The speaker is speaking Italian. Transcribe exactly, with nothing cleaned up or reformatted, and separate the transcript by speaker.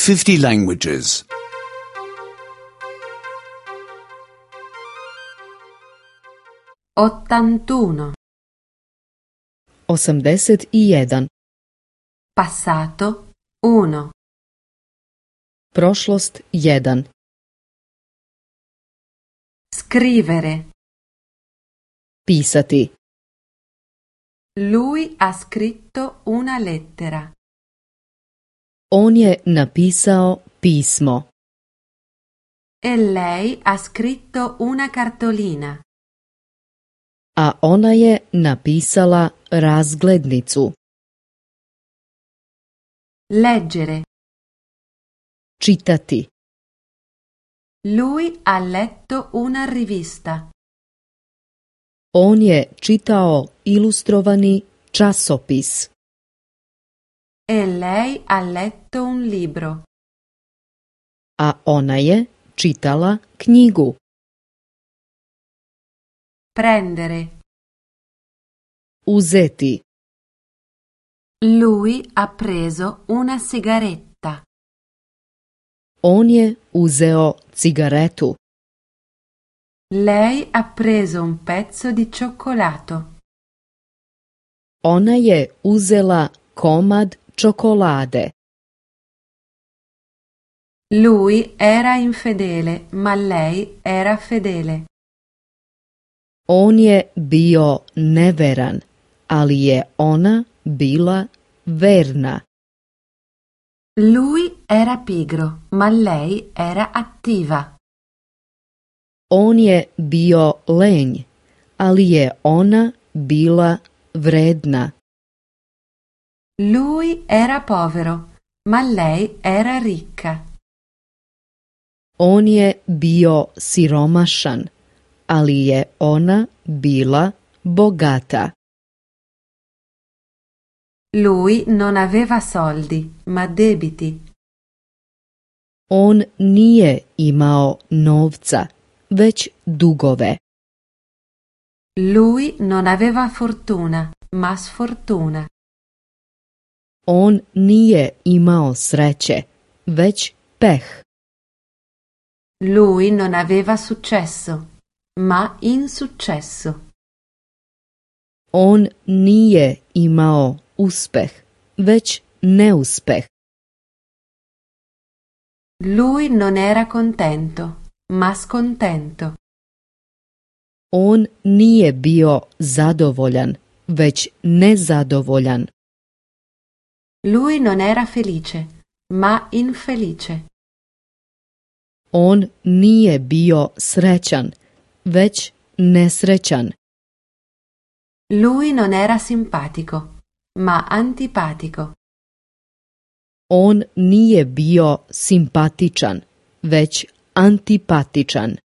Speaker 1: fifty languages.
Speaker 2: ottantuno.
Speaker 3: osamdeset i jedan.
Speaker 2: Passato uno.
Speaker 3: Prošlost jedan.
Speaker 2: Scrivere.
Speaker 3: Pisati.
Speaker 2: Lui ha scritto una lettera.
Speaker 3: On je napisao pismo.
Speaker 2: E lei ha scritto una cartolina.
Speaker 3: A ona je napisala razglednicu.
Speaker 2: Leggere.
Speaker 3: Čitati.
Speaker 2: Lui ha letto una rivista.
Speaker 3: On je čitao ilustrovani časopis.
Speaker 2: E lei ha letto un libro.
Speaker 3: A ona je čitala knjigu.
Speaker 2: Prendere.
Speaker 3: Uzeti.
Speaker 2: Lui ha preso una sigaretta.
Speaker 3: On je uzeo cigaretu.
Speaker 2: Lei ha preso un pezzo di cioccolato.
Speaker 3: Ona je uzela komad čokolade.
Speaker 2: Lui era infedele, ma lei era fedele.
Speaker 3: On je bio neveran, ali je ona bila verna.
Speaker 2: Lui era pigro, ma lei era attiva.
Speaker 3: On je bio lenj, ali je ona bila vredna.
Speaker 2: Lui era povero, ma lei era ricca.
Speaker 3: On je bio siromašan, ali je ona bila bogata.
Speaker 2: Lui non aveva soldi, ma debiti.
Speaker 3: On nije imao novca, već dugove.
Speaker 2: Lui non aveva fortuna, ma sfortuna.
Speaker 3: On nije imao sreće, već peh.
Speaker 2: Lui non aveva successo, ma insuccesso.
Speaker 3: On nije imao uspeh, već neuspeh.
Speaker 2: Lui non era contento, ma scontento.
Speaker 3: On nije bio zadovoljan, već nezadovoljan.
Speaker 2: Lui non era felice, ma infelice.
Speaker 3: On nije bio srećan, već nesrećan.
Speaker 2: Lui non era simpatico, ma antipatico.
Speaker 3: On nije bio simpatičan, već antipatičan.